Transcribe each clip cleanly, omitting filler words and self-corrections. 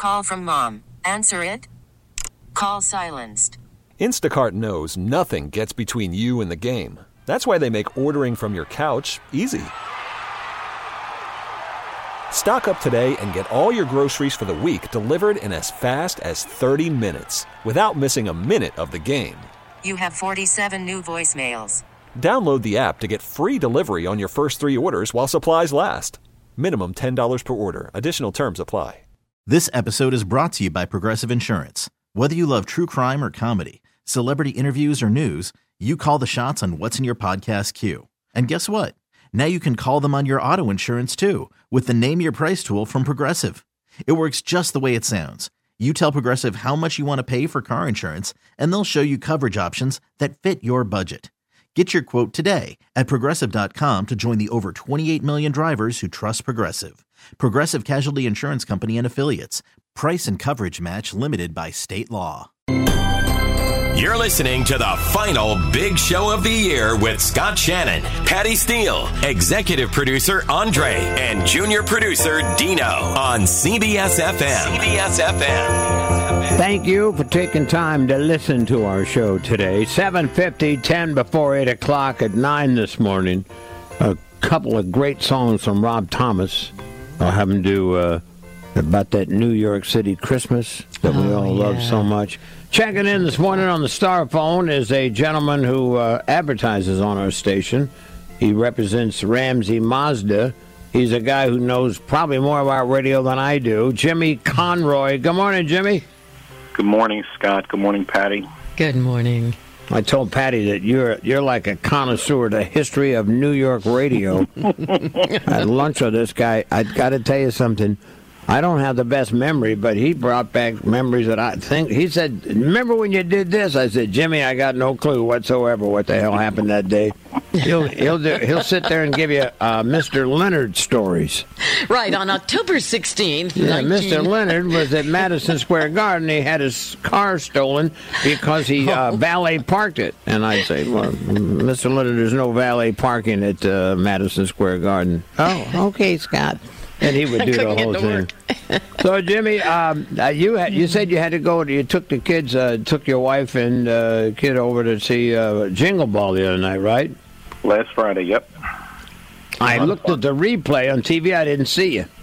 call from mom. Answer it. Call silenced. Instacart knows nothing gets between you and the game. That's why they make ordering from your couch easy. Stock up today and get all your groceries for the week delivered in as fast as 30 minutes without missing a minute of the game. You have 47 new voicemails. Download the app to get free delivery on your first 3 orders while supplies last. Minimum $10 per order. Additional terms apply. This episode is brought to you by Progressive Insurance. Whether you love true crime or comedy, celebrity interviews or news, you call the shots on what's in your podcast queue. And guess what? Now you can call them on your auto insurance too with the Name Your Price tool from Progressive. It works just the way it sounds. You tell Progressive how much you want to pay for car insurance, and they'll show you coverage options that fit your budget. Get your quote today at Progressive.com to join the over 28 million drivers who trust Progressive. Progressive Casualty Insurance Company and Affiliates. Price and coverage match limited by state law. You're listening to the final big show of the year with Scott Shannon, Patty Steele, executive producer Andre, and junior producer Dino on CBS FM. CBS FM. Thank you for taking time to listen to our show today. 7:50, 10 before 8 o'clock at 9 this morning. A couple of great songs from Rob Thomas. I'll have him do about that New York City Christmas that we all love so much. Checking in this morning on the Star Phone is a gentleman who advertises on our station. He represents Ramsey Mazda. He's a guy who knows probably more about radio than I do. Jimmy Conroy. Good morning, Jimmy. Good morning, Scott. Good morning, Patty. Good morning. I told Patty that you're like a connoisseur of the history of New York radio. I had lunch with this guy. I got to tell you something. I don't have the best memory, but he brought back memories that I think... He said, remember when you did this? I said, Jimmy, I got no clue whatsoever what the hell happened that day. He'll sit there and give you Mr. Leonard stories. Right, on October 16th, yeah, Mr. Leonard was at Madison Square Garden. He had his car stolen because he valet parked it. And I'd say, well, Mr. Leonard, there's no valet parking at Madison Square Garden. Oh, okay, Scott. And he would do the whole thing. So, Jimmy, you said you had to go. You took the kids, took your wife and kid over to see Jingle Ball the other night, right? Last Friday, yep. I looked at the replay on TV. I didn't see you.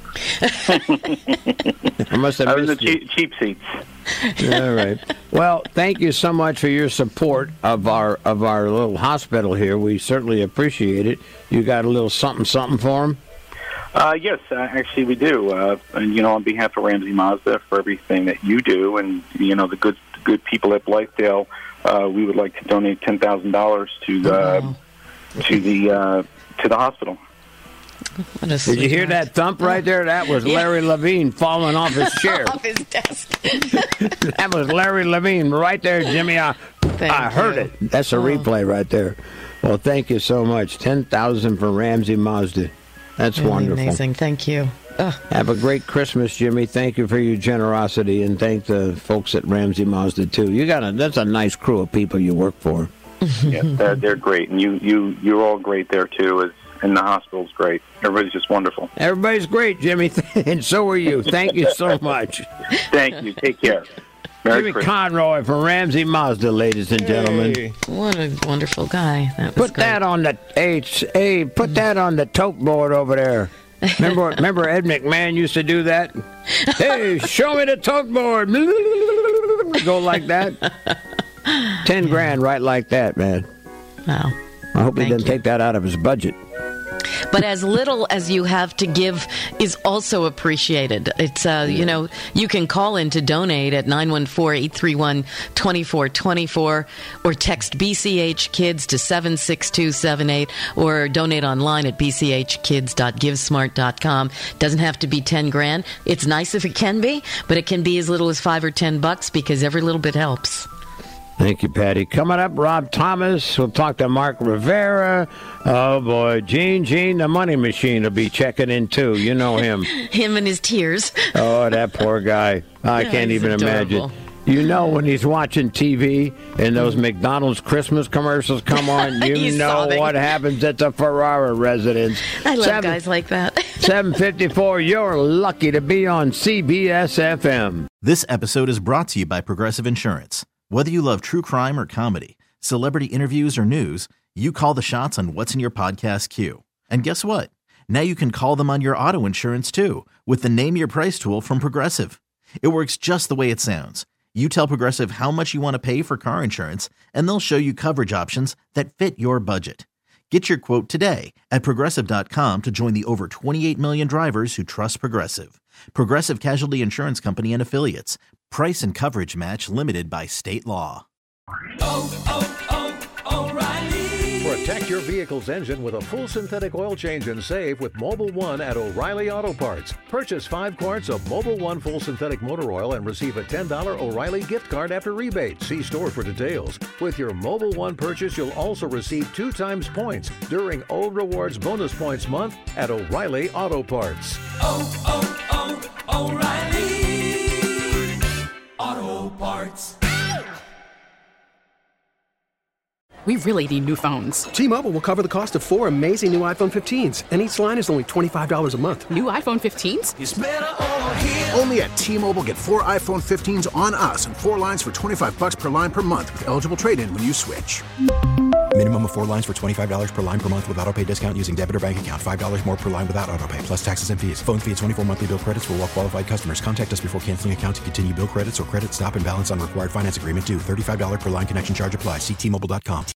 I must have missed you. Cheap seats. All right. Well, thank you so much for your support of our little hospital here. We certainly appreciate it. You got a little something for them? Yes, actually we do. And, on behalf of Ramsey Mazda, for everything that you do and, the good people at Blythedale, we would like to donate $10,000 to the hospital. Did you hear that thump right there? That was Larry Levine falling off his chair. Off his desk. That was Larry Levine right there, Jimmy. I heard it. That's a replay right there. Well, thank you so much. $10,000 for Ramsey Mazda. That's really wonderful. Amazing. Thank you. Have a great Christmas, Jimmy. Thank you for your generosity, and thank the folks at Ramsey Mazda too. That's a nice crew of people you work for. Yeah, they're great, and you're all great there too. And the hospital's great. Everybody's just wonderful. Everybody's great, Jimmy, and so are you. Thank you so much. Thank you. Take care. Jimmy Conroy from Ramsey Mazda, ladies and gentlemen. Hey. What a wonderful guy. That was Put that on the put that on the tote board over there. Remember Ed McMahon used to do that? Hey, show me the tote board. Go like that. $10,000 right like that, man. Wow. I hope he didn't take that out of his budget. But as little as you have to give is also appreciated. It's, you can call in to donate at 914-831-2424 or text BCH Kids to 76278 or donate online at bchkids.givesmart.com. Doesn't have to be $10,000. It's nice if it can be, but it can be as little as $5 or $10 because every little bit helps. Thank you, Patty. Coming up, Rob Thomas. We'll talk to Mark Rivera. Oh, boy. Gene, the money machine will be checking in, too. You know him. Him and his tears. Oh, that poor guy. I can't even imagine. You know when he's watching TV and those McDonald's Christmas commercials come on, you know what happens at the Ferrara residence. I love guys like that. 7:54, you're lucky to be on CBS FM. This episode is brought to you by Progressive Insurance. Whether you love true crime or comedy, celebrity interviews or news, you call the shots on what's in your podcast queue. And guess what? Now you can call them on your auto insurance too with the Name Your Price tool from Progressive. It works just the way it sounds. You tell Progressive how much you want to pay for car insurance, and they'll show you coverage options that fit your budget. Get your quote today at Progressive.com to join the over 28 million drivers who trust Progressive. Progressive Casualty Insurance Company and Affiliates. Price and coverage match limited by state law. O'Reilly. Protect your vehicle's engine with a full synthetic oil change and save with Mobil 1 at O'Reilly Auto Parts. Purchase 5 quarts of Mobil 1 full synthetic motor oil and receive a $10 O'Reilly gift card after rebate. See store for details. With your Mobil 1 purchase, you'll also receive 2 times points during O Rewards Bonus Points Month at O'Reilly Auto Parts. O'Reilly Auto Parts. We really need new phones. T-Mobile will cover the cost of 4 amazing new iPhone 15s, and each line is only $25 a month. New iPhone 15s? It's better over here. Only at T-Mobile, get 4 iPhone 15s on us and 4 lines for $25 per line per month with eligible trade-in when you switch. Minimum of 4 lines for $25 per line per month with autopay discount using debit or bank account. $5 more per line without autopay, plus taxes and fees. Phone fee at 24 monthly bill credits for well-qualified customers. Contact us before canceling account to continue bill credits or credit stop and balance on required finance agreement due. $35 per line connection charge applies. See T-Mobile.com.